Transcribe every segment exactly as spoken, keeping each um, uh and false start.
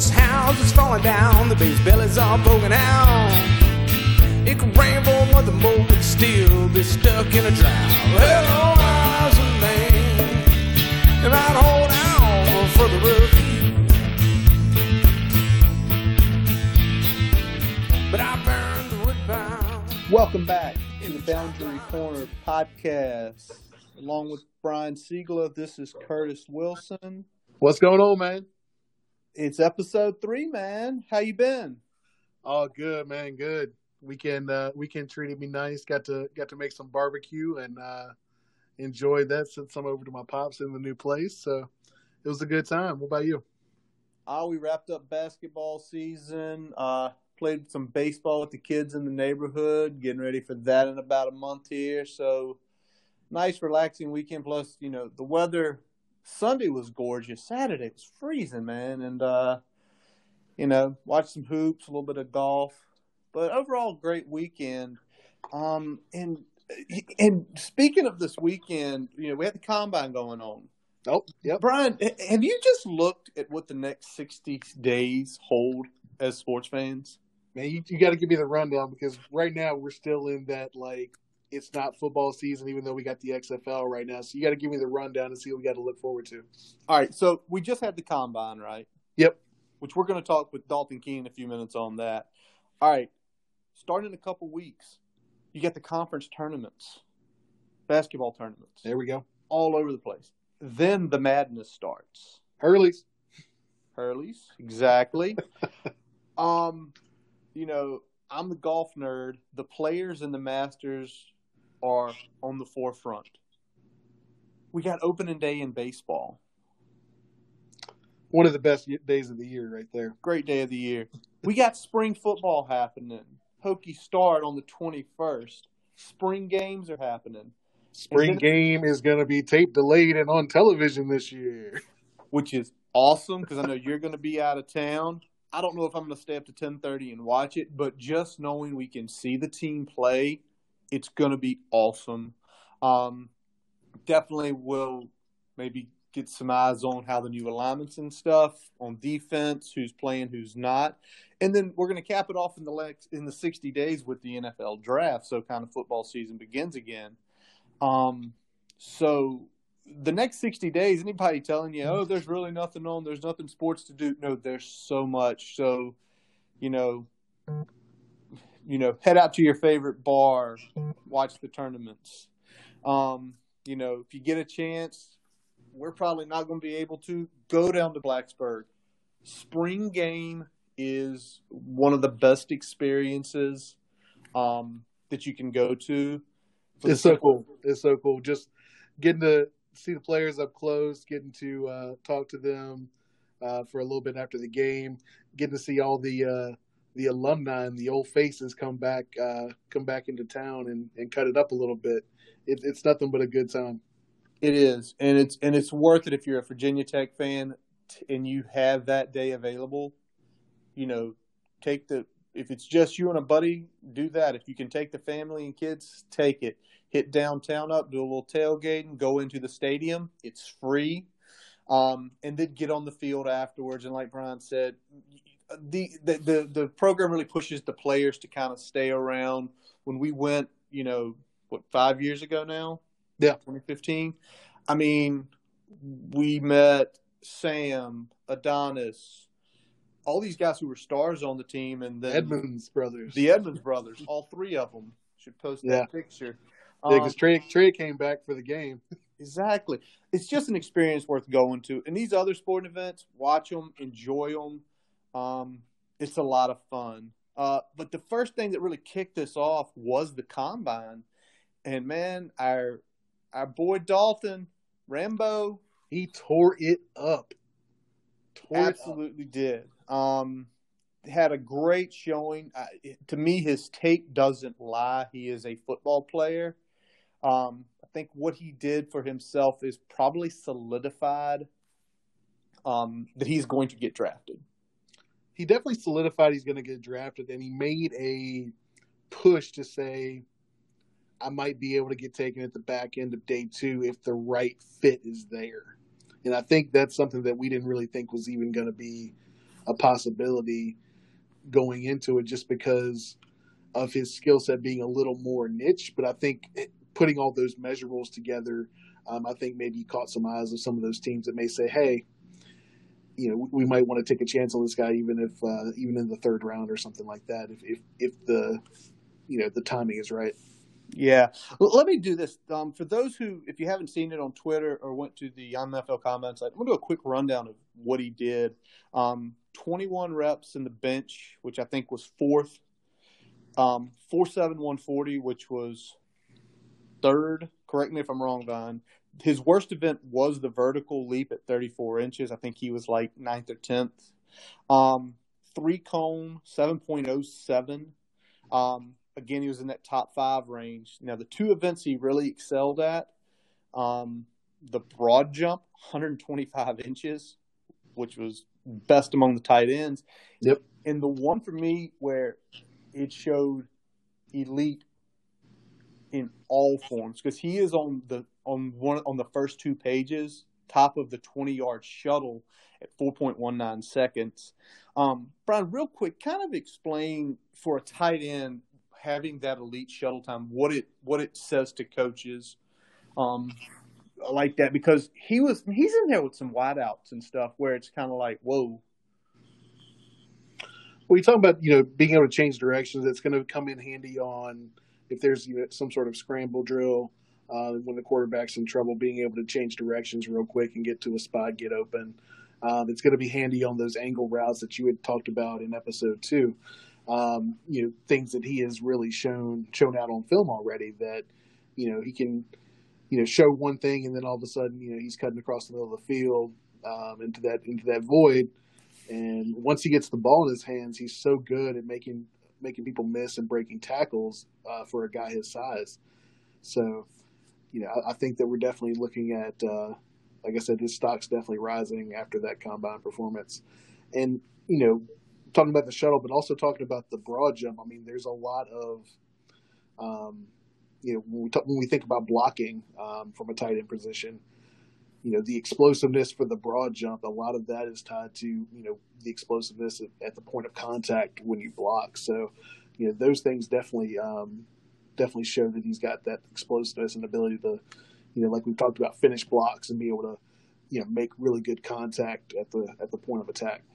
this house is falling down, the baby's belly's all broken out. It could rain for a month or more, but still be stuck in a drought. Hello, how's a man? And I'd hold out for the roof, but I burned the wood bound. Welcome back to the Boundary Corner podcast. Along with Brian Siegler, this is Curtis Wilson. What's going on, man? It's episode three, man. How you been? Oh, good, man. Good. Weekend, uh, weekend treated me nice. Got to got to make some barbecue and uh, enjoyed that. Sent some over to my pops in the new place, so it was a good time. What about you? Oh, we wrapped up basketball season. Uh, played some baseball with the kids in the neighborhood. Getting ready for that in about a month here. So nice, relaxing weekend. Plus, you know, the weather. Sunday was gorgeous. Saturday was freezing, man. And, uh, you know, watched some hoops, a little bit of golf. But overall, great weekend. Um, and and speaking of this weekend, you know, we had the combine going on. Oh, yep. Brian, have you just looked at what the next sixty days hold as sports fans? Man, you, you got to give me the rundown because right now we're still in that, like, it's not football season, even though we got the X F L right now. So you got to give me the rundown and see what we got to look forward to. All right. So we just had the combine, right? Yep. Which we're going to talk with Dalton Keene in a few minutes on that. All right. Starting in a couple weeks, you get the conference tournaments, basketball tournaments. There we go. All over the place. Then the madness starts. Hurleys. Hurleys, exactly. um, you know, I'm the golf nerd. The players in the Masters are on the forefront. We got opening day in baseball. One of the best days of the year right there. Great day of the year. We got spring football happening. Hokie start on the twenty-first. Spring games are happening. Spring then, game is going to be tape delayed and on television this year. Which is awesome because I know you're going to be out of town. I don't know if I'm going to stay up to ten thirty and watch it, but just knowing we can see the team play, it's going to be awesome. Um, definitely will maybe get some eyes on how the new alignments and stuff on defense, who's playing, who's not. And then we're going to cap it off in the lex- in the sixty days with the N F L draft, so kind of football season begins again. Um, so the next sixty days, anybody telling you, oh, there's really nothing on, there's nothing sports to do. No, there's so much. So, you know, you know, head out to your favorite bar, watch the tournaments. Um, you know, if you get a chance, we're probably not going to be able to go down to Blacksburg. Spring game is one of the best experiences um, that you can go to. It's so cool. It's so cool. Just getting to see the players up close, getting to uh, talk to them uh, for a little bit after the game, getting to see all the uh, the alumni and the old faces come back uh, come back into town and, and cut it up a little bit. It, it's nothing but a good time. It is, and it's and it's worth it if you're a Virginia Tech fan and you have that day available. You know, take the if it's just you and a buddy, do that. If you can take the family and kids, take it. Hit downtown up, do a little tailgating, go into the stadium. It's free, um, and then get on the field afterwards. And like Brian said, the the the, the program really pushes the players to kind of stay around. When we went, you know, what five years ago now? Yeah, twenty fifteen. I mean, we met Sam, Adonis, all these guys who were stars on the team, and then Edmonds brothers, the Edmonds brothers, all three of them should post yeah. that picture. Yeah, because um, Trey, Trey came back for the game. Exactly. It's just an experience worth going to. And these other sporting events, watch them, enjoy them. Um, it's a lot of fun. Uh, but the first thing that really kicked us off was the combine. And, man, our our boy Dalton, Rambo. He tore it up. Tore Absolutely it up. did. Um, had a great showing. Uh, it, to me, his tape doesn't lie. He is a football player. Um, I think what he did for himself is probably solidified um, that he's going to get drafted. He definitely solidified he's going to get drafted, and he made a push to say, I might be able to get taken at the back end of day two if the right fit is there. And I think that's something that we didn't really think was even going to be a possibility going into it just because of his skill set being a little more niche. But I think putting all those measurables together, um, I think maybe you caught some eyes of some of those teams that may say, hey, you know, we might want to take a chance on this guy, even if, uh, even in the third round or something like that, if, if, if the, you know, the timing is right. Yeah. Well, let me do this. Um, for those who, if you haven't seen it on Twitter or went to the N F L Combine site, I'm going to do a quick rundown of what he did. Um, twenty-one reps in the bench, which I think was fourth. Um, four seven, one forty, which was third. Correct me if I'm wrong, Vine. His worst event was the vertical leap at thirty-four inches. I think he was like ninth or tenth. Um, three cone, seven point oh seven. Um, Again, he was in that top five range. Now, the two events he really excelled at, um, the broad jump, one hundred twenty-five inches, which was best among the tight ends. Yep. And the one for me where it showed elite in all forms, because he is on the on one on the first two pages, top of the twenty-yard shuttle at four point one nine seconds. Um, Brian, real quick, kind of explain for a tight end having that elite shuttle time, what it what it says to coaches, um, like that, because he was he's in there with some wideouts and stuff where it's kind of like, whoa. Well, you talk about, you know, being able to change directions. It's going to come in handy on if there's, you know, some sort of scramble drill uh, when the quarterback's in trouble, being able to change directions real quick and get to a spot, get open. Um, it's going to be handy on those angle routes that you had talked about in episode two. Um, you know, things that he has really shown shown out on film already that, you know, he can, you know, show one thing and then all of a sudden, you know, he's cutting across the middle of the field um, into that into that void. And once he gets the ball in his hands, he's so good at making making people miss and breaking tackles uh, for a guy his size. So, you know, I, I think that we're definitely looking at, uh, like I said, his stock's definitely rising after that combine performance. And, you know, talking about the shuttle, but also talking about the broad jump. I mean, there's a lot of, um, you know, when we, talk, when we think about blocking um, from a tight end position, you know, the explosiveness for the broad jump, a lot of that is tied to, you know, the explosiveness at, at the point of contact when you block. So, you know, those things definitely, um, definitely show that he's got that explosiveness and ability to, you know, like we've talked about, finish blocks and be able to, you know, make really good contact at the at the point of attack.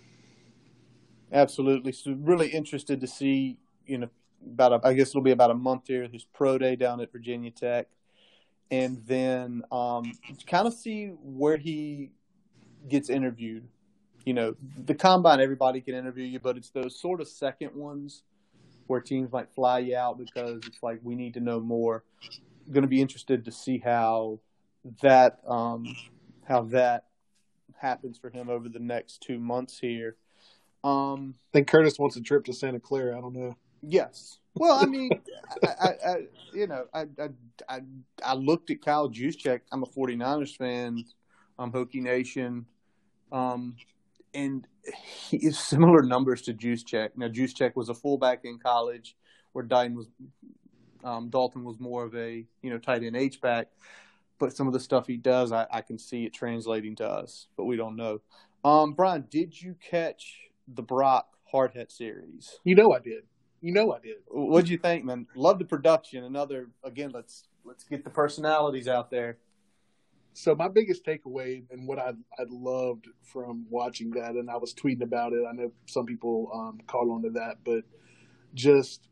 Absolutely. So really interested to see, you know, about a, I guess it'll be about a month here, his pro day down at Virginia Tech, and then um, kind of see where he gets interviewed. You know, the combine, everybody can interview you, but it's those sort of second ones where teams might fly you out because it's like, we need to know more. I'm going to be interested to see how that um, how that happens for him over the next two months here. Um, I think Curtis wants a trip to Santa Clara. I don't know. Yes. Well, I mean, I, I, I, you know, I, I, I, I looked at Kyle Juszczyk. I'm a 49ers fan. I'm Hokie Nation. Um, and he is similar numbers to Juszczyk. Now, Juszczyk was a fullback in college where Dalton was, um, Dalton was more of a, you know, tight end H-back. But some of the stuff he does, I, I can see it translating to us, but we don't know. Um, Brian, did you catch the Brock Hardhead series? You know I did. You know I did. What'd you think, man? Love the production. Another, again, let's let's get the personalities out there. So my biggest takeaway and what I I loved from watching that, and I was tweeting about it. I know some people um, caught on to that, but just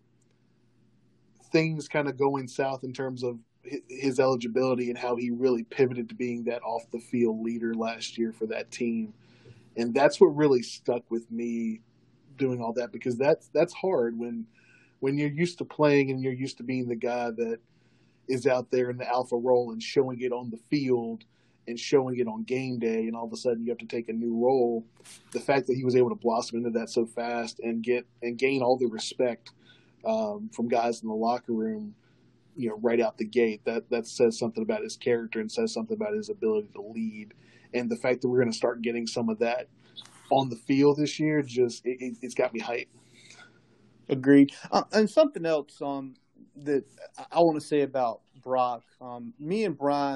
things kind of going south in terms of his eligibility and how he really pivoted to being that off the field leader last year for that team. And that's what really stuck with me doing all that, because that's that's hard when when you're used to playing and you're used to being the guy that is out there in the alpha role and showing it on the field and showing it on game day, and all of a sudden you have to take a new role. The fact that he was able to blossom into that so fast and get and gain all the respect um, from guys in the locker room, you know, right out the gate, that that says something about his character and says something about his ability to lead. And the fact that we're going to start getting some of that on the field this year, just it, it, it's got me hyped. Agreed. Uh, and something else um, that I want to say about Brock, um, me and Brian,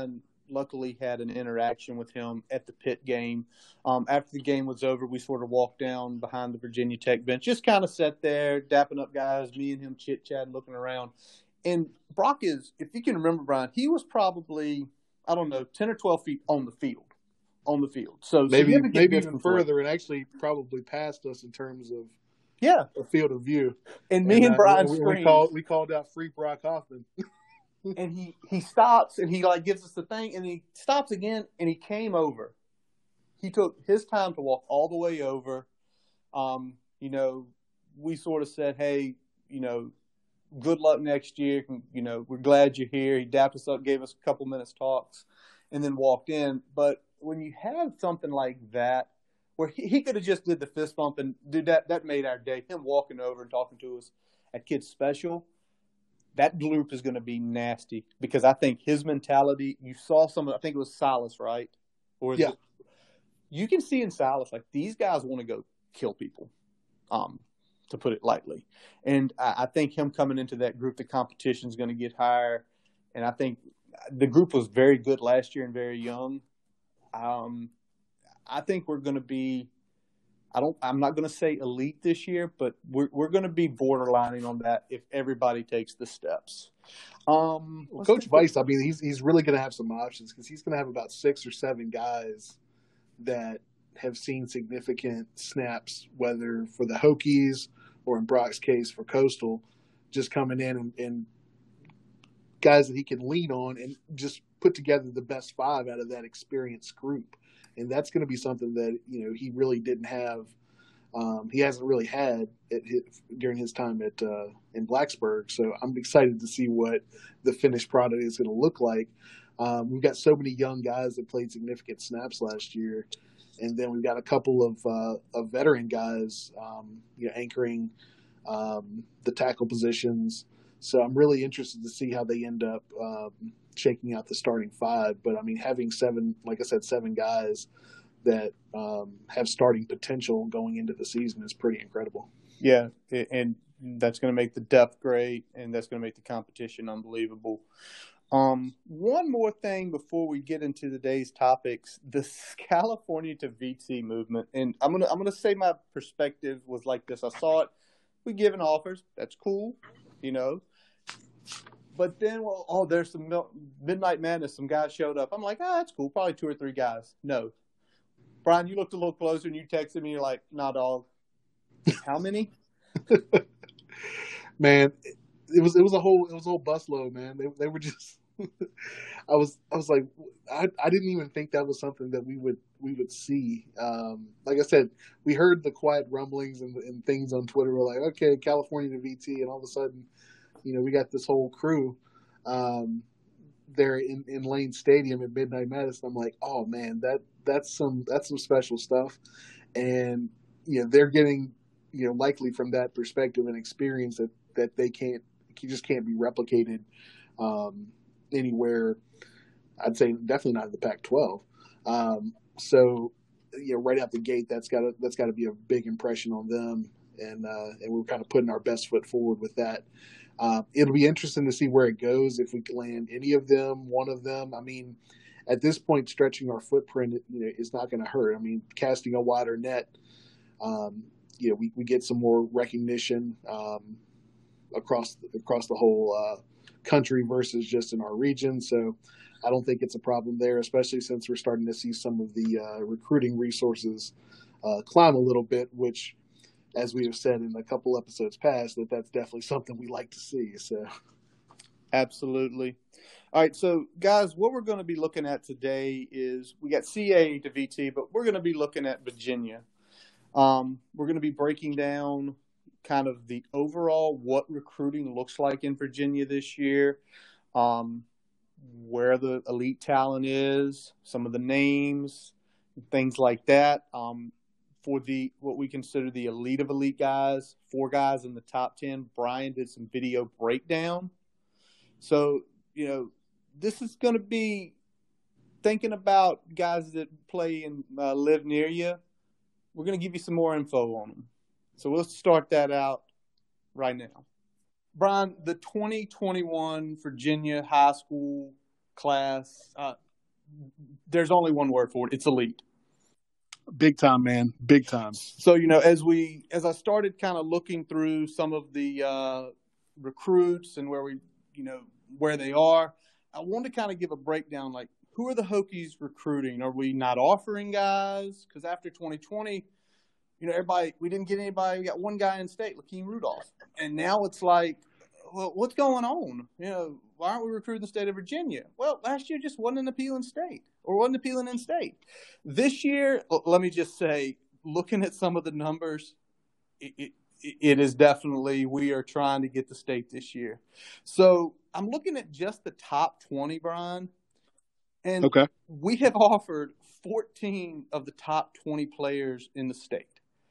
luckily had an interaction with him at the Pitt game. Um, after the game was over, we sort of walked down behind the Virginia Tech bench, just kind of sat there, dapping up guys, me and him chit-chatting, looking around. And Brock is, if you can remember, Brian, he was probably, I don't know, ten or twelve feet on the field. On the field. So maybe maybe even further and actually probably passed us in terms of yeah a field of view. And me and, and uh, Brian we, we called we called out free Brock Hoffman. And he, he stops and he like gives us the thing and he stops again and he came over. He took his time to walk all the way over. Um, you know, we sort of said, hey, you know, good luck next year. You know, we're glad you're here. He dapped us up, gave us a couple minutes talks, and then walked in. But when you have something like that, where he, he could have just did the fist bump and dude, that, that made our day. Him walking over and talking to us at Kids Special, that group is going to be nasty because I think his mentality, you saw some of, I think it was Silas, right? Or yeah. It, you can see in Silas, like these guys want to go kill people, um, to put it lightly. And I, I think him coming into that group, the competition is going to get higher. And I think the group was very good last year and very young. Um, I think we're going to be, I don't, I'm not going to say elite this year, but we're we're going to be borderlining on that if everybody takes the steps. Um, well, Coach Weiss, I mean, he's he's really going to have some options because he's going to have about six or seven guys that have seen significant snaps, whether for the Hokies or in Brock's case for Coastal, just coming in and, and guys that he can lean on and just put together the best five out of that experienced group. And that's going to be something that, you know, he really didn't have. Um, he hasn't really had at his, during his time at uh, in Blacksburg. So I'm excited to see what the finished product is going to look like. Um, we've got so many young guys that played significant snaps last year. And then we've got a couple of, uh, of veteran guys, um, you know, anchoring um, the tackle positions. So I'm really interested to see how they end up um, shaking out the starting five. But, I mean, having seven, like I said, seven guys that um, have starting potential going into the season is pretty incredible. Yeah, and that's going to make the depth great, and that's going to make the competition unbelievable. Um, one more thing before we get into today's topics, the California to V T movement, and I'm gonna I'm gonna say my perspective was like this. I saw it. We given offers. That's cool, you know. But then, well, oh, there's some Midnight Madness. Some guys showed up. I'm like, ah, oh, that's cool. Probably two or three guys. No, Brian, you looked a little closer and you texted me. You're like, nah, dog. How many? Man, it was it was a whole it was a whole busload, man. They they were just. I was I was like I, I didn't even think that was something that we would we would see. Um, like I said, we heard the quiet rumblings and, and things on Twitter. We're like, okay, California to V T, and all of a sudden, you know, we got this whole crew um, there in, in Lane Stadium at Midnight Madness. I'm like, oh man, that that's some that's some special stuff, and you know they're getting you know likely from that perspective an experience that, that they can't you just can't be replicated. Um, anywhere, I'd say definitely not in the Pac twelve. Um, so, you know, right out the gate, that's got to that's got to be a big impression on them, and uh, and we're kind of putting our best foot forward with that. Uh, it'll be interesting to see where it goes if we land any of them, one of them. I mean, at this point, stretching our footprint, you know, is not going to hurt. I mean, casting a wider net, um, you know, we, we get some more recognition um, across across the whole. Uh, country versus just in our region. So I don't think it's a problem there, especially since we're starting to see some of the uh, recruiting resources uh, climb a little bit, which, as we have said in a couple episodes past, that that's definitely something we like to see. So, absolutely. All right. So guys, what we're going to be looking at today is we got C A to V T, but we're going to be looking at Virginia. Um, we're going to be breaking down kind of the overall what recruiting looks like in Virginia this year, um, where the elite talent is, some of the names, things like that. Um, for the what we consider the elite of elite guys, four guys in the top ten, Brian did some video breakdown. So, you know, this is going to be thinking about guys that play and uh, live near you. We're going to give you some more info on them. So let's start that out right now. Brian, the twenty twenty-one Virginia high school class, uh, there's only one word for it. It's elite. Big time, man. Big time. So, you know, as we as I started kind of looking through some of the uh, recruits and where we, you know, where they are, I wanted to kind of give a breakdown, like, who are the Hokies recruiting? Are we not offering guys? Because after twenty twenty, you know, everybody, we didn't get anybody. We got one guy in state, Lakeem Rudolph. And now it's like, well, what's going on? You know, why aren't we recruiting the state of Virginia? Well, last year just wasn't an appealing state or wasn't appealing in state. This year, let me just say, looking at some of the numbers, it, it, it is definitely, we are trying to get the state this year. So I'm looking at just the top twenty, Brian. And okay. we have offered fourteen of the top twenty players in the state.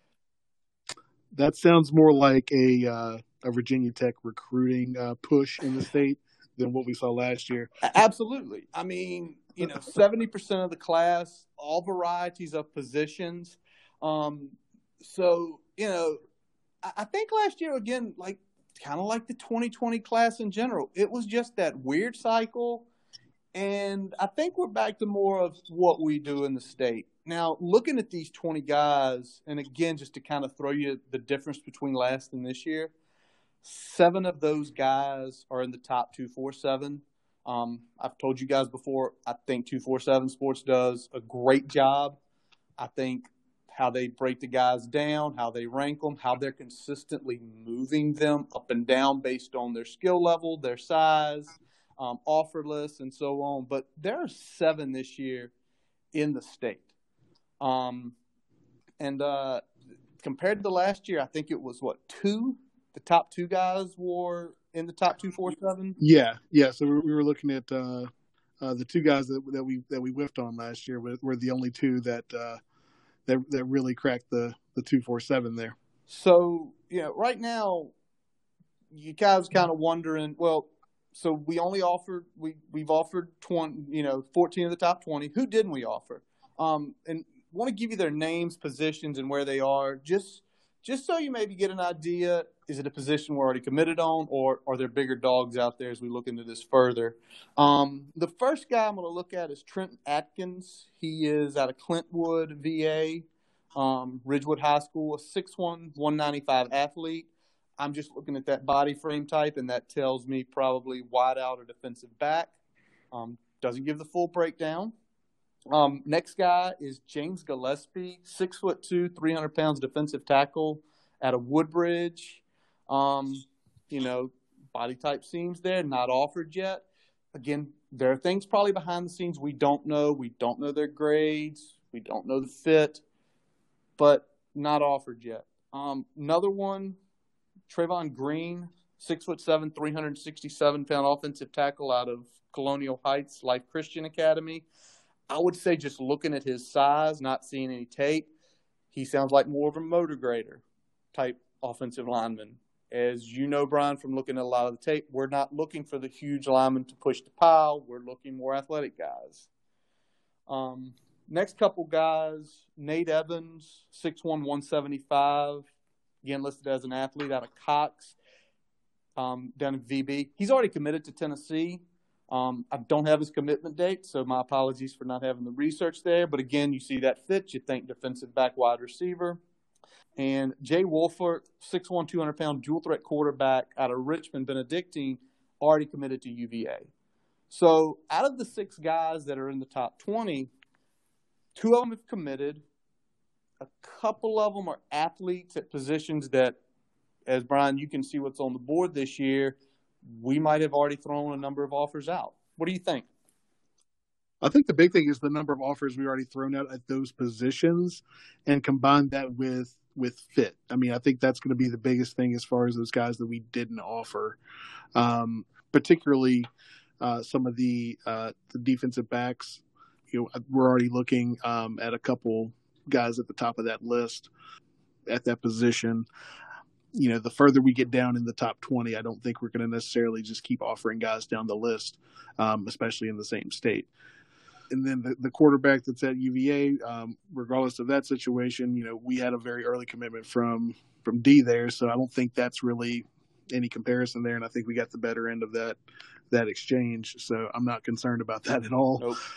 That sounds more like a uh, a Virginia Tech recruiting uh, push in the state than what we saw last year. Absolutely. I mean, you know, seventy percent of the class, all varieties of positions. Um, so, you know, I, I think last year, again, like kind of like the twenty twenty class in general, it was just that weird cycle. And I think we're back to more of what we do in the state. Now, looking at these twenty guys, and again, just to kind of throw you the difference between last and this year, seven of those guys are in the top two forty-seven. Um, I've told you guys before, I think two forty-seven Sports does a great job. I think how they break the guys down, how they rank them, how they're consistently moving them up and down based on their skill level, their size, um, offer list, and so on. But there are seven this year in the state. Um, and uh, compared to last year, I think it was, what, two? The top two guys were in the top two forty-seven? Yeah, yeah. So we were looking at uh, uh, the two guys that, that we that we whiffed on last year were, were the only two that, uh, that that really cracked the, the two forty-seven there. So, you know, right now, you guys kind of wondering, well, so we only offered, we, we've offered twenty, you know, fourteen of the top twenty. Who didn't we offer? Um, and want to give you their names, positions, and where they are, just just so you maybe get an idea. Is it a position we're already committed on, or are there bigger dogs out there as we look into this further? Um, the first guy I'm going to look at is Trenton Atkins. He is out of Clintwood, V A, um, Ridgewood High School, a six one, one ninety-five athlete. I'm just looking at that body frame type, and that tells me probably wide out or defensive back. Um, doesn't give the full breakdown. Um, next guy is James Gillespie, six foot two, three hundred pounds defensive tackle out of Woodbridge. Um, you know, body type seems there, not offered yet. Again, there are things probably behind the scenes we don't know. We don't know their grades. We don't know the fit, but not offered yet. Um, another one, Trayvon Green, six foot seven, three hundred sixty-seven pound offensive tackle out of Colonial Heights Life Christian Academy. I would say just looking at his size, not seeing any tape, he sounds like more of a motor grader type offensive lineman. As you know, Brian, from looking at a lot of the tape, we're not looking for the huge lineman to push the pile. We're looking more athletic guys. Um, next couple guys, Nate Evans, six one, one seventy-five, again listed as an athlete out of Cox, um, down in V B. He's already committed to Tennessee. Um, I don't have his commitment date, so my apologies for not having the research there. But again, you see that fit. You think defensive back, wide receiver. And Jay Wolfert, six one, two hundred pound dual threat quarterback out of Richmond Benedictine, already committed to U V A. So out of the six guys that are in the top twenty, two of them have committed. A couple of them are athletes at positions that, as Brian, you can see what's on the board this year, we might have already thrown a number of offers out. What do you think? I think the big thing is the number of offers we already thrown out at those positions and combine that with with fit. I mean, I think that's going to be the biggest thing as far as those guys that we didn't offer, um, particularly uh, some of the, uh, the defensive backs. You know, we're already looking um, at a couple guys at the top of that list at that position. You know, the further we get down in the top twenty, I don't think we're going to necessarily just keep offering guys down the list, um, especially in the same state. And then the, the quarterback that's at U V A, um, regardless of that situation, you know, we had a very early commitment from from D there, so I don't think that's really any comparison there. And I think we got the better end of that that exchange, so I'm not concerned about that at all. Nope.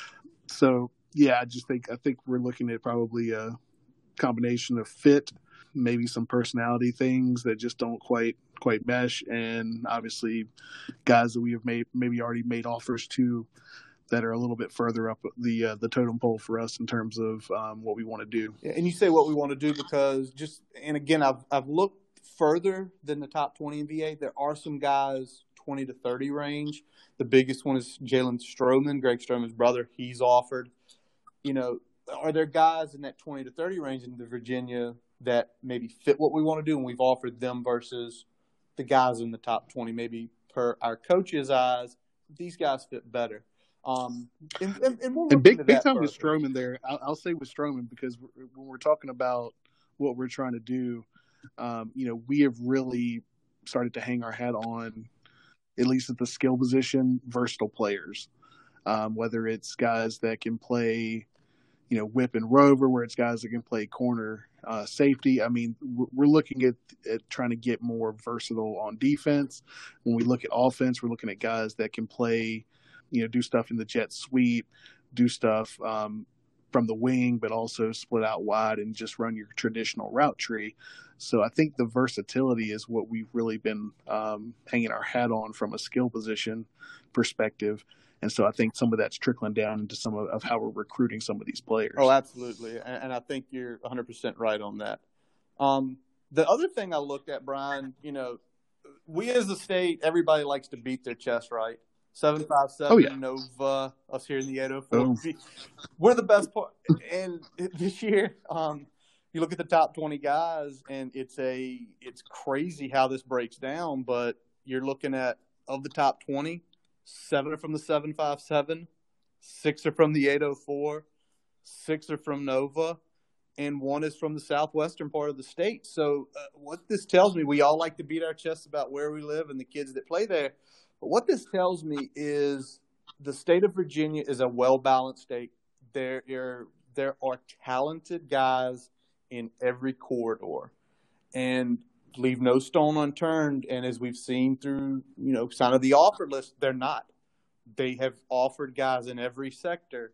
So yeah, I just think I think we're looking at probably a combination of fit, maybe some personality things that just don't quite quite mesh, and obviously guys that we have made maybe already made offers to that are a little bit further up the uh, the totem pole for us in terms of um, what we want to do. Yeah, and you say what we want to do because just and again I've I've looked further than the top twenty in V A. There are some guys twenty to thirty range. The biggest one is Jalen Stroman, Greg Stroman's brother. He's offered. You know, are there guys in that twenty to thirty range in the Virginia that maybe fit what we want to do, and we've offered them versus the guys in the top twenty? Maybe per our coach's eyes, these guys fit better. Um, and, and, and, we'll and big, big time with Stroman there. I'll, I'll say with Stroman because we're, when we're talking about what we're trying to do, um, you know, we have really started to hang our hat on, at least at the skill position, versatile players. Um, whether it's guys that can play, you know, whip and rover, where it's guys that can play corner uh, safety. I mean, we're looking at, at trying to get more versatile on defense. When we look at offense, we're looking at guys that can play, you know, do stuff in the jet sweep, do stuff um, from the wing, but also split out wide and just run your traditional route tree. So I think the versatility is what we've really been um, hanging our hat on from a skill position perspective. And so I think some of that's trickling down into some of, of how we're recruiting some of these players. Oh, absolutely. And, and I think you're one hundred percent right on that. Um, the other thing I looked at, Brian, you know, we as a state, everybody likes to beat their chest, right? seven five seven, oh, yeah. Nova, us here in the eight oh four. Oh. We're the best part. And this year, um, you look at the top twenty guys, and it's a it's crazy how this breaks down. But you're looking at, of the top twenty, seven are from the seven five seven, six are from the eight oh four, six are from Nova, and one is from the southwestern part of the state. So uh, what this tells me, we all like to beat our chests about where we live and the kids that play there. But what this tells me is the state of Virginia is a well-balanced state. There are, there are talented guys in every corridor, and leave no stone unturned. And as we've seen through, you know, some of the offer list, they're not. They have offered guys in every sector.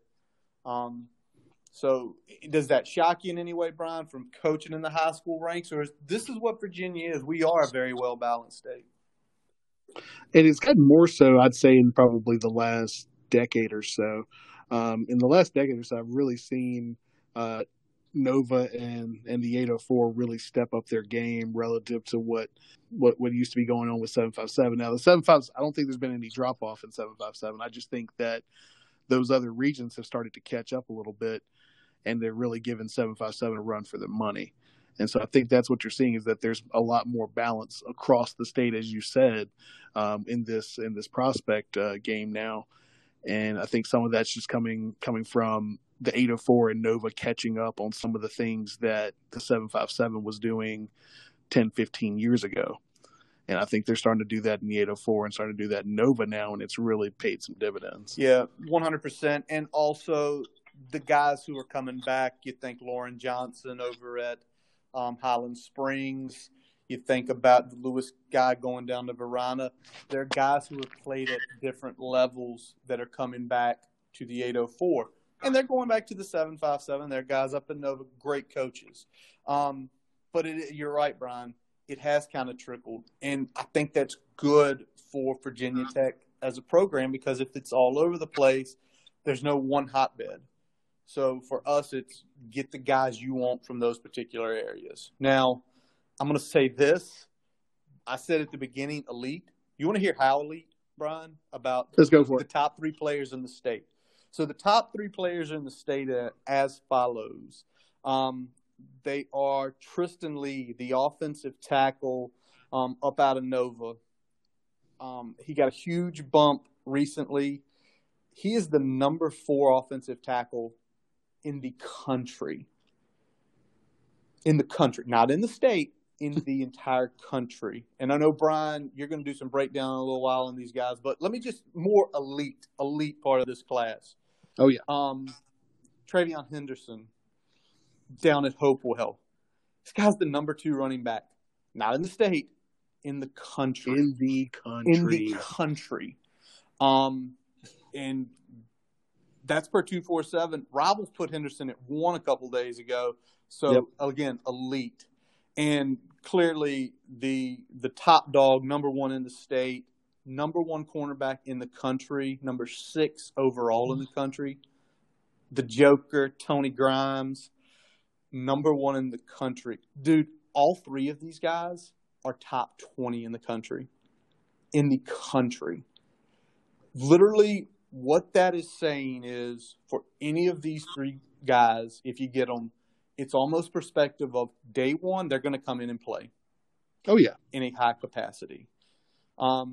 Um, so does that shock you in any way, Brian, from coaching in the high school ranks? Or is this is what Virginia is? We are a very well-balanced state. And it's gotten more so, I'd say, in probably the last decade or so. Um, in the last decade or so, I've really seen uh, Nova and, and the eight oh four really step up their game relative to what, what, what used to be going on with seven five seven. Now, the seven five, I don't think there's been any drop-off in seven five seven. I just think that those other regions have started to catch up a little bit, and they're really giving seven five seven a run for their money. And so I think that's what you're seeing, is that there's a lot more balance across the state, as you said, um, in this in this prospect uh, game now. And I think some of that's just coming coming from the eight oh four and Nova catching up on some of the things that the seven five seven was doing ten, fifteen years ago. And I think they're starting to do that in the eight oh four and starting to do that in Nova now, and it's really paid some dividends. Yeah, one hundred percent. And also the guys who are coming back, you think Lauren Johnson over at Um, Highland Springs. You think about the Lewis guy going down to Varina. There are guys who have played at different levels that are coming back to the eight oh four. And they're going back to the seven five seven. There are guys up in Nova, great coaches. Um, but it, you're right, Brian. It has kind of trickled. And I think that's good for Virginia Tech as a program, because if it's all over the place, there's no one hotbed. So for us, it's get the guys you want from those particular areas. Now, I'm going to say this. I said at the beginning, elite. You want to hear how elite, Brian? About Let's go for the it. top three players in the state. So the top three players in the state are as follows. Um, they are Tristan Lee, the offensive tackle um, up out of Nova. Um, he got a huge bump recently. He is the number four offensive tackle in the country. In the country. Not in the state, in the entire country. And I know, Brian, you're going to do some breakdown in a little while on these guys, but let me just more elite, elite part of this class. Oh, yeah. Um, Travion Henderson down at Hopewell. This guy's the number two running back. Not in the state, in the country. In the country. In the country. Um, and That's per two forty-seven. Rivals put Henderson at one a couple days ago. So, yep. Again, elite. And clearly the the top dog, number one in the state, number one cornerback in the country, number six overall in the country. The Joker, Tony Grimes, number one in the country. Dude, all three of these guys are top twenty in the country. In the country. Literally, what that is saying is for any of these three guys, if you get them, it's almost perspective of day one, they're going to come in and play. Oh, yeah. In a high capacity. Um,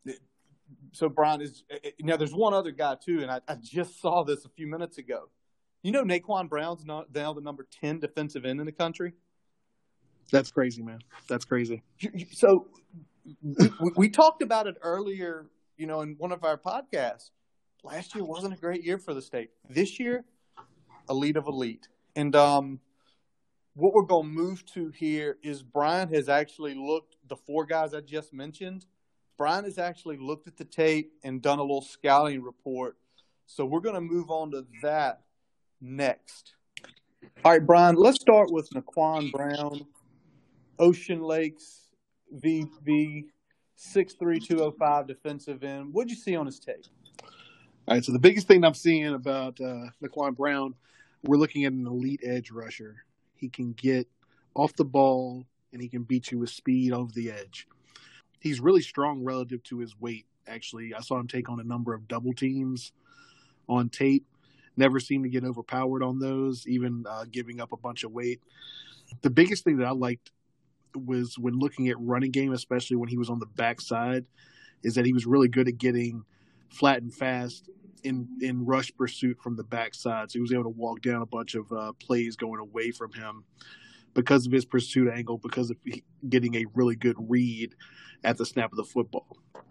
so, Brian, is now there's one other guy, too, and I, I just saw this a few minutes ago. You know Naquan Brown's not, now the number ten defensive end in the country? That's crazy, man. That's crazy. So, we, we talked about it earlier, you know, in one of our podcasts. Last year wasn't a great year for the state. This year, elite of elite. And um, what we're going to move to here is Brian has actually looked, the four guys I just mentioned, Brian has actually looked at the tape and done a little scouting report. So we're going to move on to that next. All right, Brian, let's start with Naquan Brown, Ocean Lakes, V V, six three, two oh five defensive end. What did you see on his tape? All right, so the biggest thing I'm seeing about uh, Naquan Brown, we're looking at an elite edge rusher. He can get off the ball, and he can beat you with speed over the edge. He's really strong relative to his weight, actually. I saw him take on a number of double teams on tape. Never seemed to get overpowered on those, even uh, giving up a bunch of weight. The biggest thing that I liked was when looking at running game, especially when he was on the backside, is that he was really good at getting flat and fast in, in rush pursuit from the backside. So he was able to walk down a bunch of uh, plays going away from him because of his pursuit angle, because of getting a really good read at the snap of the football.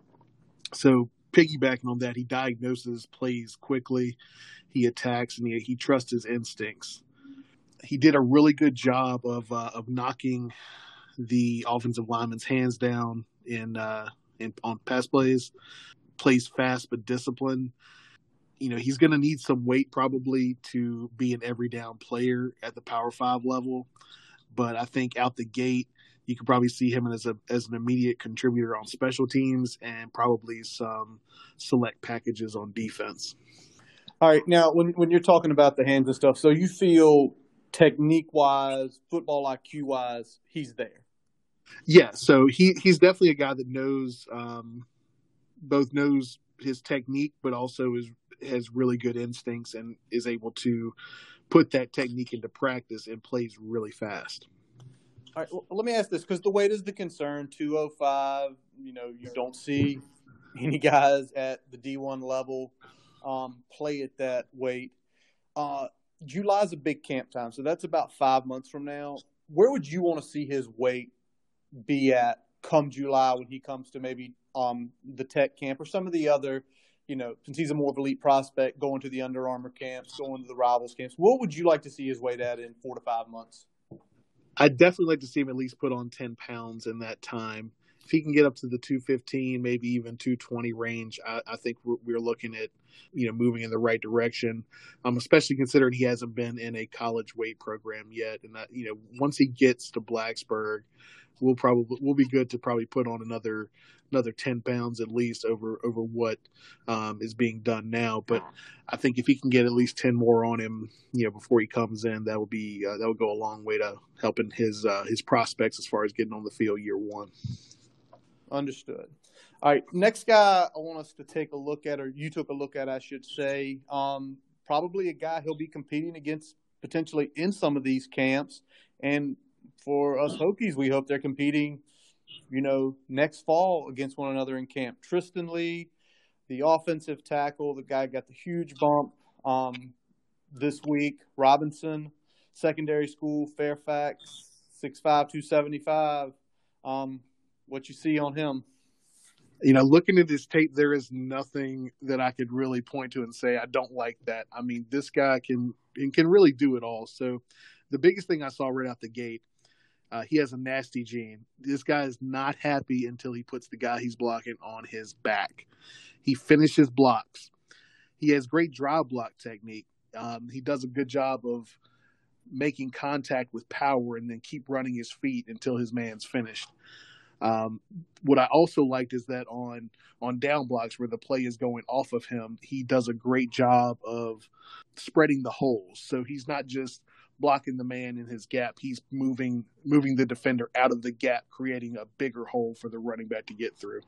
So piggybacking on that, he diagnoses plays quickly, he attacks, and he, he trusts his instincts. He did a really good job of uh, of knocking the offensive lineman's hands down in uh, in on pass plays. Plays fast but disciplined. You know, he's going to need some weight probably to be an every down player at the Power Five level. But I think out the gate, you could probably see him as a as an immediate contributor on special teams and probably some select packages on defense. All right. Now, when when you're talking about the hands and stuff, so you feel technique-wise, football I Q-wise, he's there? Yeah. So he he's definitely a guy that knows um, – both knows his technique, but also is has really good instincts and is able to put that technique into practice and plays really fast. All right, well, let me ask this, because the weight is the concern. two oh five, you know, you don't see any guys at the D one level um, play at that weight. Uh, July is a big camp time, so that's about five months from now. Where would you want to see his weight be at come July when he comes to maybe um, the Tech camp or some of the other, you know, since he's a more of elite prospect, going to the Under Armour camps, going to the Rivals camps? What would you like to see his weight at in four to five months? I'd definitely like to see him at least put on ten pounds in that time. If he can get up to the two fifteen, maybe even two twenty range, I, I think we're, we're looking at, you know, moving in the right direction. Um, especially considering he hasn't been in a college weight program yet, and that, you know, once he gets to Blacksburg, we'll probably we'll be good to probably put on another another ten pounds at least over over what um, is being done now. But I think if he can get at least ten more on him, you know, before he comes in, that would be uh, that would go a long way to helping his uh, his prospects as far as getting on the field year one. Understood. All right, next guy I want us to take a look at, or you took a look at, I should say, um, probably a guy he'll be competing against potentially in some of these camps. And for us Hokies, we hope they're competing, you know, next fall against one another in camp. Tristan Lee, the offensive tackle, the guy got the huge bump um, this week. Robinson, secondary school, Fairfax, six five, two seventy-five. Um, what you see on him? You know, looking at his tape, there is nothing that I could really point to and say I don't like that. I mean, this guy can can really do it all. So the biggest thing I saw right out the gate, uh, he has a nasty gene. This guy is not happy until he puts the guy he's blocking on his back. He finishes blocks. he has great drive block technique. Um, he does a good job of making contact with power and then keep running his feet until his man's finished. Um, what I also liked is that on on down blocks where the play is going off of him, he does a great job of spreading the holes. So he's not just blocking the man in his gap; he's moving moving the defender out of the gap, creating a bigger hole for the running back to get through.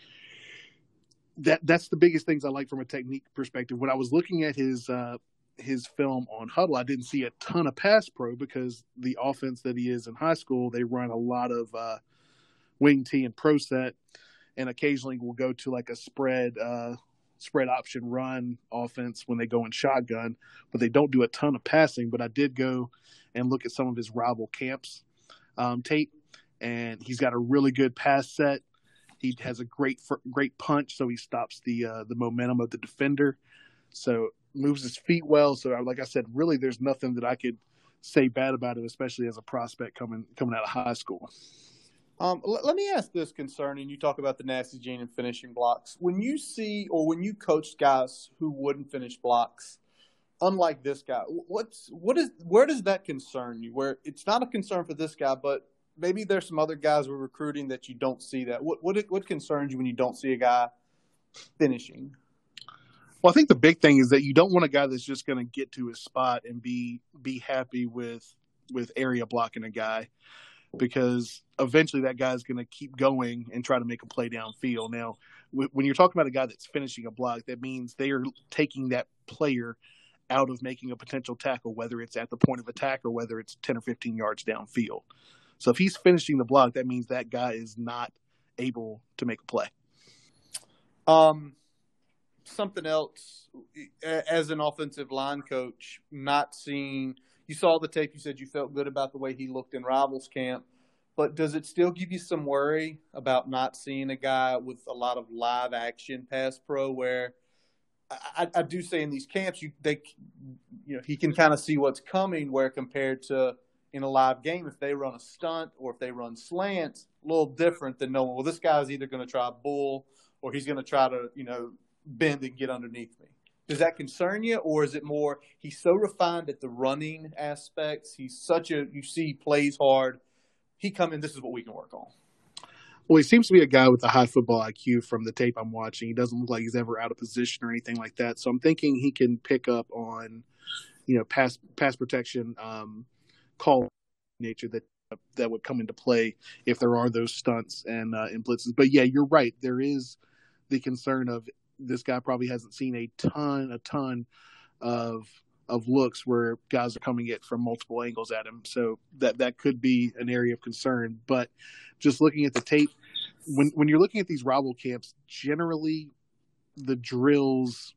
That that's the biggest things I like from a technique perspective. When I was looking at his uh, his film on Huddle, I didn't see a ton of pass pro because the offense that he is in high school, they run a lot of uh, wing T and pro set, and occasionally will go to like a spread uh, spread option run offense when they go in shotgun, but they don't do a ton of passing. But I did go and look at some of his rival camps um, tape, and he's got a really good pass set. He has a great great punch, so he stops the uh, the momentum of the defender. So moves his feet well. So like I said, really there's nothing that I could say bad about him, especially as a prospect coming coming out of high school. Um, l- let me ask this concerning, you talk about the nasty gene and finishing blocks. When you see or when you coach guys who wouldn't finish blocks, unlike this guy, what's what is where does that concern you? Where it's not a concern for this guy, but maybe there's some other guys we're recruiting that you don't see that. What what what concerns you when you don't see a guy finishing? Well, I think the big thing is that you don't want a guy that's just going to get to his spot and be be happy with with area blocking a guy, because eventually that guy's going to keep going and try to make a play downfield. Now, w- when you're talking about a guy that's finishing a block, that means they are taking that player out of making a potential tackle, whether it's at the point of attack or whether it's ten or fifteen yards downfield. So if he's finishing the block, that means that guy is not able to make a play. Um. Something else, as an offensive line coach, not seeing – you saw the tape, you said you felt good about the way he looked in Rivals camp, but does it still give you some worry about not seeing a guy with a lot of live action pass pro where I, I do say in these camps, you they you know he can kind of see what's coming, where compared to in a live game, if they run a stunt or if they run slants, a little different than knowing, well, this guy's either going to try bull or he's going to try to, you know, bend and get underneath me. Does that concern you, or is it more he's so refined at the running aspects? He's such a, you see, plays hard. He come in, this is what we can work on. Well, he seems to be a guy with a high football I Q from the tape I'm watching. He doesn't look like he's ever out of position or anything like that. So I'm thinking he can pick up on, you know, pass pass protection um, call nature that that would come into play if there are those stunts and uh, and blitzes. But yeah, you're right. There is the concern of this guy probably hasn't seen a ton, a ton of of looks where guys are coming at from multiple angles at him. So that that could be an area of concern. But just looking at the tape, when when you're looking at these rival camps, generally the drills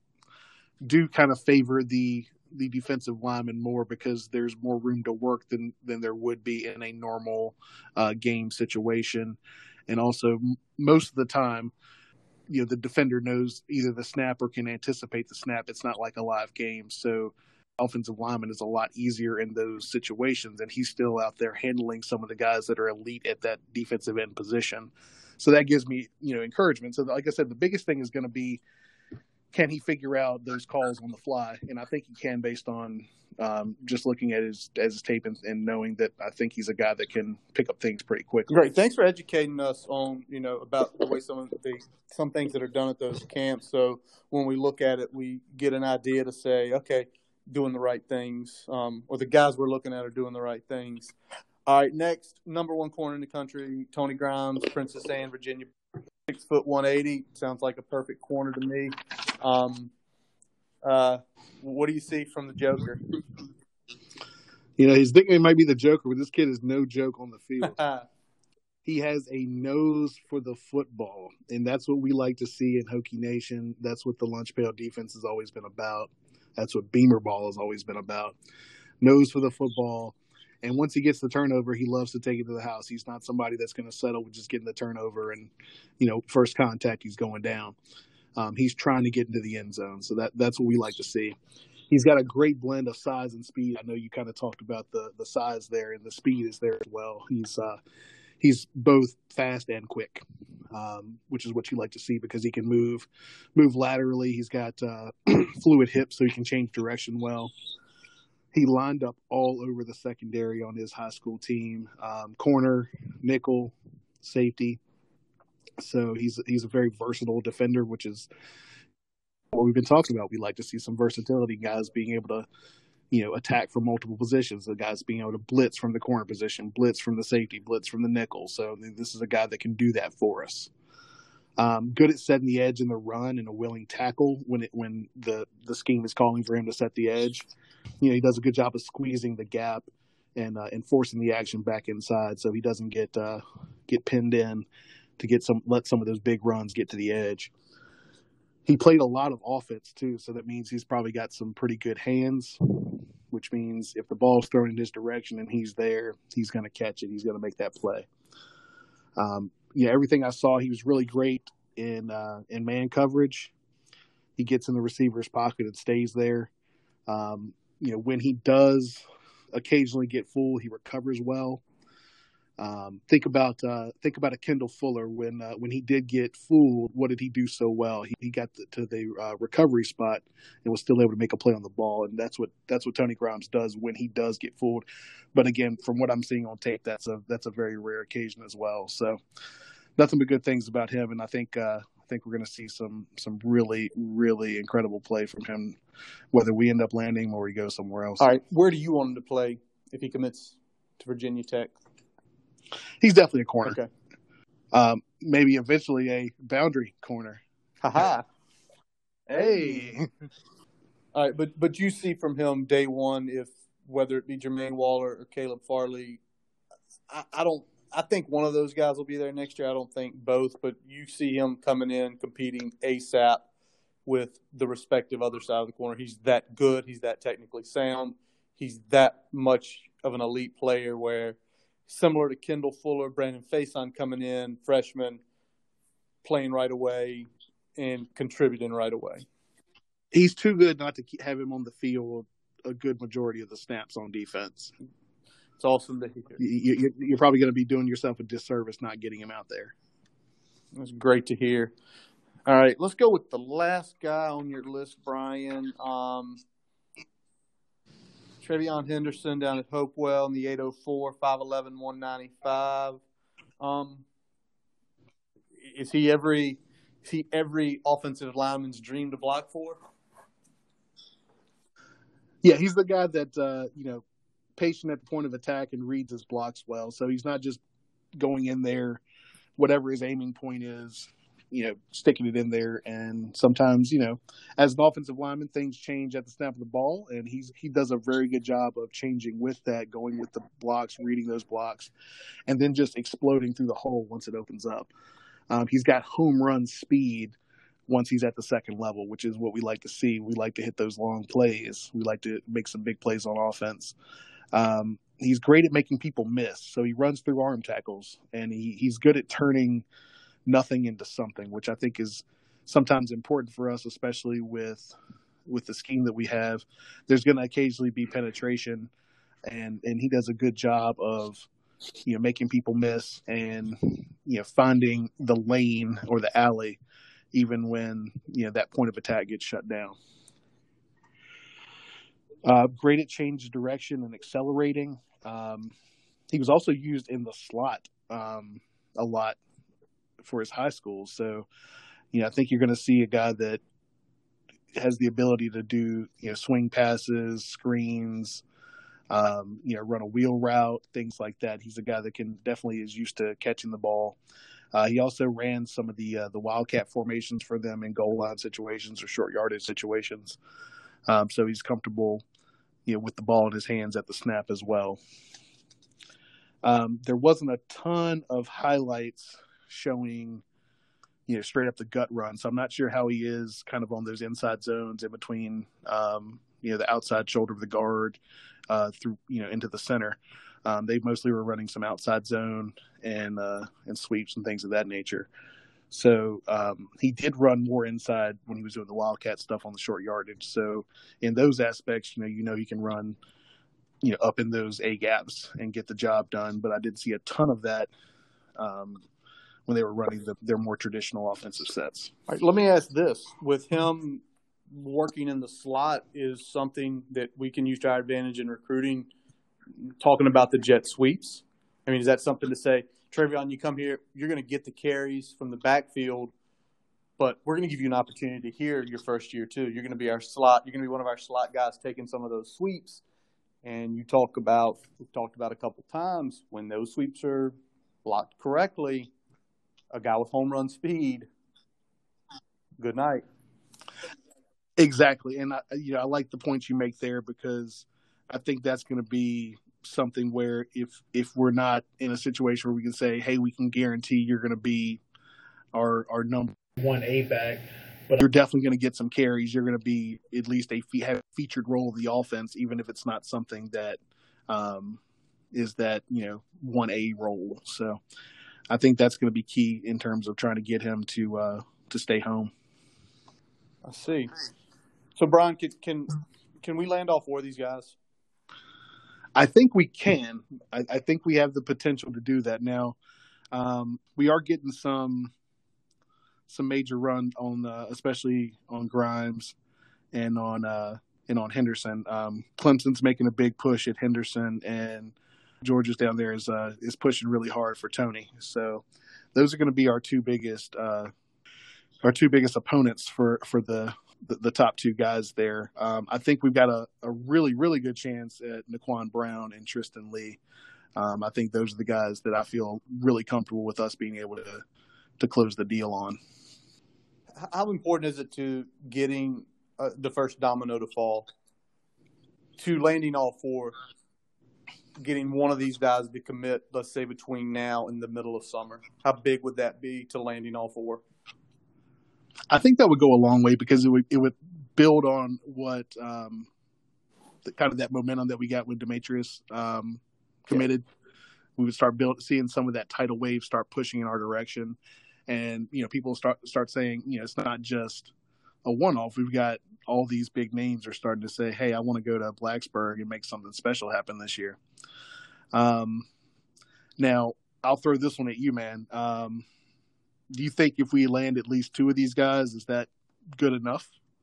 do kind of favor the the defensive lineman more because there's more room to work than than there would be in a normal uh, game situation. And also most of the time, you know, the defender knows either the snap or can anticipate the snap. It's not like a live game. So offensive lineman is a lot easier in those situations, and he's still out there handling some of the guys that are elite at that defensive end position. So that gives me, you know, encouragement. So like I said, the biggest thing is going to be, can he figure out those calls on the fly? And I think he can, based on um, just looking at his, at his tape and, and knowing that I think he's a guy that can pick up things pretty quickly. Great. Thanks for educating us on, you know, about the way some of the some things that are done at those camps. So when we look at it, we get an idea to say, okay, doing the right things, um, or the guys we're looking at are doing the right things. All right, next, number one corner in the country, Tony Grimes, Princess Anne, Virginia, six foot one eighty. Sounds like a perfect corner to me. Um, uh, what do you see from the Joker? You know, his nickname might be the Joker, but this kid is no joke on the field. He has a nose for the football, and that's what we like to see in Hokie Nation. That's what the lunch pail defense has always been about. That's what Beamer ball has always been about. Nose for the football. And once he gets the turnover, he loves to take it to the house. He's not somebody that's going to settle with just getting the turnover and, you know, first contact, he's going down. Um, he's trying to get into the end zone. So that that's what we like to see. He's got a great blend of size and speed. I know you kind of talked about the the size there, and the speed is there as well. He's uh, he's both fast and quick, um, which is what you like to see because he can move move laterally. He's got uh, fluid hips, so he can change direction well. He lined up all over the secondary on his high school team, um, corner, nickel, safety. So he's he's a very versatile defender, which is what we've been talking about. We like to see some versatility, guys being able to, you know, attack from multiple positions. The guys being able to blitz from the corner position, blitz from the safety, blitz from the nickel. So this is a guy that can do that for us. Um, good at setting the edge in the run and a willing tackle when it when the, the scheme is calling for him to set the edge. You know, he does a good job of squeezing the gap and uh, and forcing the action back inside, so he doesn't get uh, get pinned in to get some let some of those big runs get to the edge. He played a lot of offense too, so that means he's probably got some pretty good hands, which means if the ball's thrown in his direction and he's there, he's going to catch it. He's going to make that play. Um, yeah, everything I saw, he was really great in uh, in man coverage. He gets in the receiver's pocket and stays there. Um, you know, when he does occasionally get fooled, he recovers well. Um, think about uh, think about a Kendall Fuller when uh, when he did get fooled. What did he do so well? He, he got the, to the uh, recovery spot and was still able to make a play on the ball, and that's what that's what Tony Grimes does when he does get fooled. But again, from what I'm seeing on tape, that's a that's a very rare occasion as well. So nothing but good things about him, and I think uh, I think we're going to see some some really really incredible play from him, whether we end up landing or he goes somewhere else. All right, where do you want him to play if he commits to Virginia Tech? He's definitely a corner. Okay. Um, maybe eventually a boundary corner. Ha-ha. Hey. All right, but but you see from him day one, if whether it be Jermaine Waller or Caleb Farley, I, I don't. I think one of those guys will be there next year. I don't think both, but you see him coming in competing ASAP with the respective other side of the corner. He's that good. He's that technically sound. He's that much of an elite player where, similar to Kendall Fuller, Brandon Faison coming in, freshman, playing right away and contributing right away. He's too good not to keep, have him on the field a good majority of the snaps on defense. It's awesome to hear. You, you, you're probably going to be doing yourself a disservice not getting him out there. That's great to hear. All right, let's go with the last guy on your list, Brian. Um, Trevion Henderson down at Hopewell in the eight oh four, five eleven, one ninety-five. Um, is he every is he every offensive lineman's dream to block for? Yeah, he's the guy that uh, you know, patient at the point of attack and reads his blocks well. So he's not just going in there, whatever his aiming point is, you know, sticking it in there. And sometimes, you know, as an offensive lineman, things change at the snap of the ball, and he's he does a very good job of changing with that, going with the blocks, reading those blocks, and then just exploding through the hole once it opens up. Um, he's got home run speed once he's at the second level, which is what we like to see. We like to hit those long plays. We like to make some big plays on offense. Um, he's great at making people miss. So he runs through arm tackles, and he, he's good at turning nothing into something, which I think is sometimes important for us, especially with with the scheme that we have. There's going to occasionally be penetration, and and he does a good job of, you know, making people miss and, you know, finding the lane or the alley even when, you know, that point of attack gets shut down. Uh, great at change direction and accelerating. Um, he was also used in the slot um, a lot for his high school. So, you know, I think you're going to see a guy that has the ability to do, you know, swing passes, screens, um, you know, run a wheel route, things like that. He's a guy that can definitely is used to catching the ball. Uh, he also ran some of the uh, the wildcat formations for them in goal line situations or short yardage situations. Um, so he's comfortable, you know, with the ball in his hands at the snap as well. Um, there wasn't a ton of highlights showing, you know, straight up the gut run. So I'm not sure how he is kind of on those inside zones in between, um, you know, the outside shoulder of the guard uh, through, you know, into the center. Um, they mostly were running some outside zone and uh, and sweeps and things of that nature. So um, he did run more inside when he was doing the wildcat stuff on the short yardage. So in those aspects, you know, you know he can run, you know, up in those A gaps and get the job done. But I didn't see a ton of that um, when they were running the, their more traditional offensive sets. All right, let me ask this. With him working in the slot is something that we can use to our advantage in recruiting, talking about the jet sweeps. I mean, is that something to say, Travion, you come here, you're going to get the carries from the backfield, but we're going to give you an opportunity here your first year too. You're going to be our slot. You're going to be one of our slot guys taking some of those sweeps. And you talk about, we've talked about a couple times, when those sweeps are blocked correctly, a guy with home run speed, good night. Exactly. And I, you know, I like the points you make there, because I think that's going to be something where if, if we're not in a situation where we can say, hey, we can guarantee you're going to be our, our number one A back, but you're definitely going to get some carries. You're going to be at least a fe- have a featured role of the offense, even if it's not something that um, is that, you know, one A role. So I think that's going to be key in terms of trying to get him to uh, to stay home. I see. So, Brian, can, can can we land all four of these guys? I think we can. I, I think we have the potential to do that. Now, um, we are getting some some major run on, uh, especially on Grimes and on uh, and on Henderson. Um, Clemson's making a big push at Henderson, and Georgia's down there is uh, is pushing really hard for Tony. So those are going to be our two biggest uh, our two biggest opponents for for the the, the top two guys there. Um, I think we've got a, a really really good chance at Naquan Brown and Tristan Lee. Um, I think those are the guys that I feel really comfortable with us being able to to close the deal on. How important is it to getting uh, the first domino to fall, to landing all four, getting one of these guys to commit, let's say, between now and the middle of summer? How big would that be to landing all four? I think that would go a long way, because it would it would build on what um, the, kind of that momentum that we got when Demetrius um, committed. Yeah. We would start build, seeing some of that tidal wave start pushing in our direction. And, you know, people start start saying, you know, it's not just a one-off. We've got all these big names are starting to say, hey, I want to go to Blacksburg and make something special happen this year. Um, now, I'll throw this one at you, man. Um, do you think if we land at least two of these guys, is that good enough?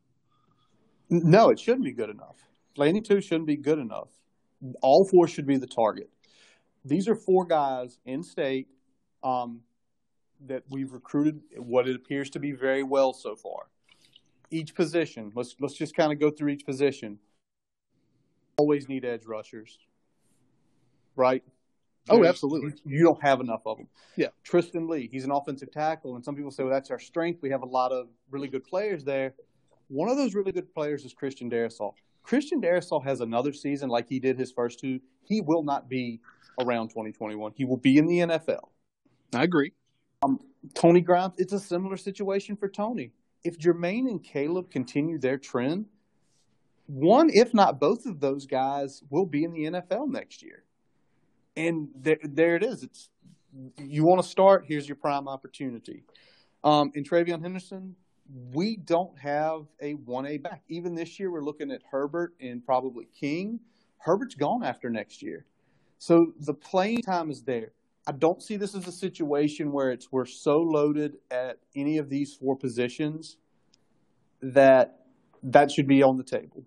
No, it shouldn't be good enough. Landing two shouldn't be good enough. All four should be the target. These are four guys in state um, that we've recruited what it appears to be very well so far. Each position, let's let's just kind of go through each position. Always need edge rushers, right? Oh, absolutely. You don't have enough of them. Yeah. Tristan Lee, he's an offensive tackle, and some people say, well, that's our strength. We have a lot of really good players there. One of those really good players is Christian Darrisaw. Christian Darrisaw has another season like he did his first two. He will not be around twenty twenty-one. He will be in the N F L. I agree. Um, Tony Grimes, it's a similar situation for Tony. If Jermaine and Caleb continue their trend, one, if not both of those guys will be in the N F L next year. And there, there it is. It's you want to start, here's your prime opportunity. Um, in Travion Henderson, we don't have a one A back. Even this year, we're looking at Herbert and probably King. Herbert's gone after next year. So the playing time is there. I don't see this as a situation where it's we're so loaded at any of these four positions that that should be on the table.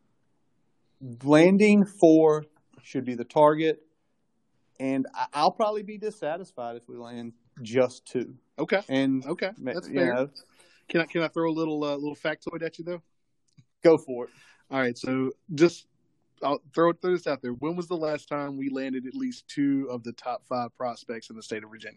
Landing four should be the target, and I'll probably be dissatisfied if we land just two. Okay. And okay, that's fair. Know, can I can I throw a little uh, little factoid at you though? Go for it. All right. So just. I'll throw, throw this out there. When was the last time we landed at least two of the top five prospects in the state of Virginia?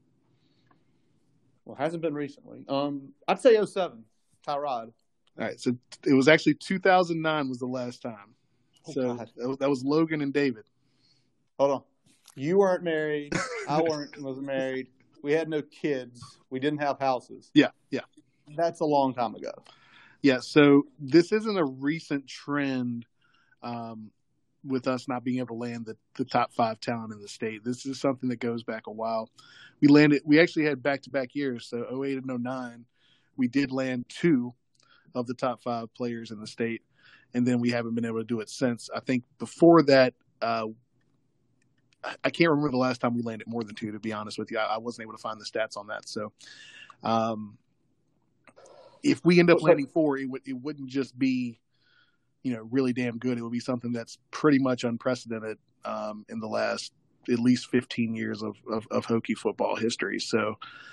Well, it hasn't been recently. Um, I'd say oh seven, Tyrod. All right, so it was actually two thousand nine was the last time. Oh, so God. that was, that was Logan and David. Hold on. You weren't married. I weren't wasn't married. We had no kids. We didn't have houses. Yeah, yeah. That's a long time ago. Yeah, so this isn't a recent trend um, with us not being able to land the, the top five talent in the state. This is something that goes back a while. We landed. We actually had back-to-back years, so oh eight and oh nine. We did land two of the top five players in the state, and then we haven't been able to do it since. I think before that, uh, I can't remember the last time we landed more than two, to be honest with you. I, I wasn't able to find the stats on that. So um, if we end up landing four, it, would, it wouldn't just be, you know, really damn good. It would be something that's pretty much unprecedented um, in the last at least fifteen years of, of, of Hokie football history. So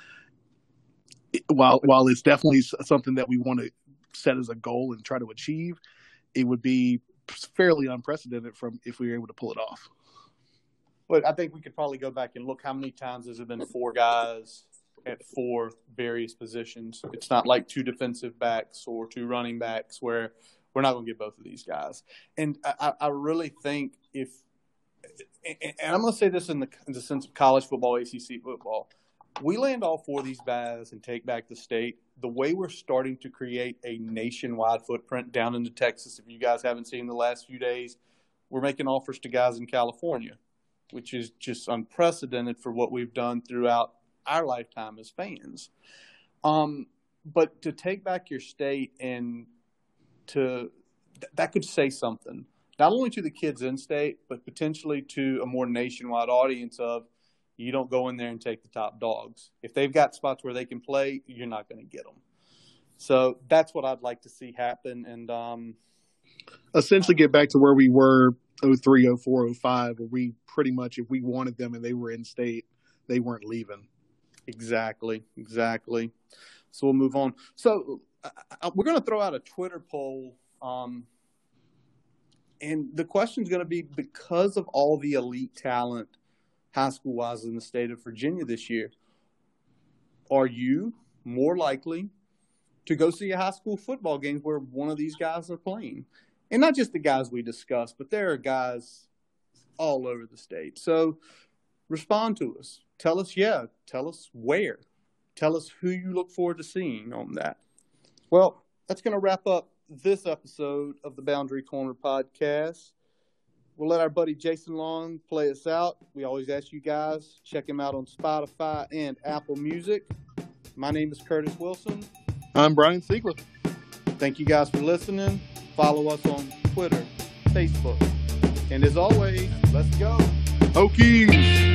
it, while while it's definitely something that we want to set as a goal and try to achieve, it would be fairly unprecedented from if we were able to pull it off. But I think we could probably go back and look how many times has it been four guys at four various positions. It's not like two defensive backs or two running backs where we're not going to get both of these guys. And I, I really think if – and I'm going to say this in the, in the sense of college football, A C C football. We land all four of these guys and take back the state. The way we're starting to create a nationwide footprint down into Texas, if you guys haven't seen the last few days, we're making offers to guys in California, which is just unprecedented for what we've done throughout our lifetime as fans. Um, but to take back your state and to – that could say something, not only to the kids in state, but potentially to a more nationwide audience of you don't go in there and take the top dogs. If they've got spots where they can play, you're not going to get them. So that's what I'd like to see happen. And um, essentially get back to where we were oh three, oh four, oh five, where we pretty much, if we wanted them and they were in state, they weren't leaving. Exactly, exactly. So we'll move on. So uh, we're going to throw out a Twitter poll. Um, and the question is going to be, because of all the elite talent high school-wise in the state of Virginia this year, are you more likely to go see a high school football game where one of these guys are playing? And not just the guys we discussed, but there are guys all over the state. So respond to us. Tell us, yeah, tell us where. Tell us who you look forward to seeing on that. Well, that's going to wrap up this episode of the Boundary Corner podcast. We'll let our buddy Jason Long play us out. We always ask you guys, check him out on Spotify and Apple Music. My name is Curtis Wilson. I'm Brian Siegler. Thank you guys for listening. Follow us on Twitter, Facebook. And as always, let's go. Hokies!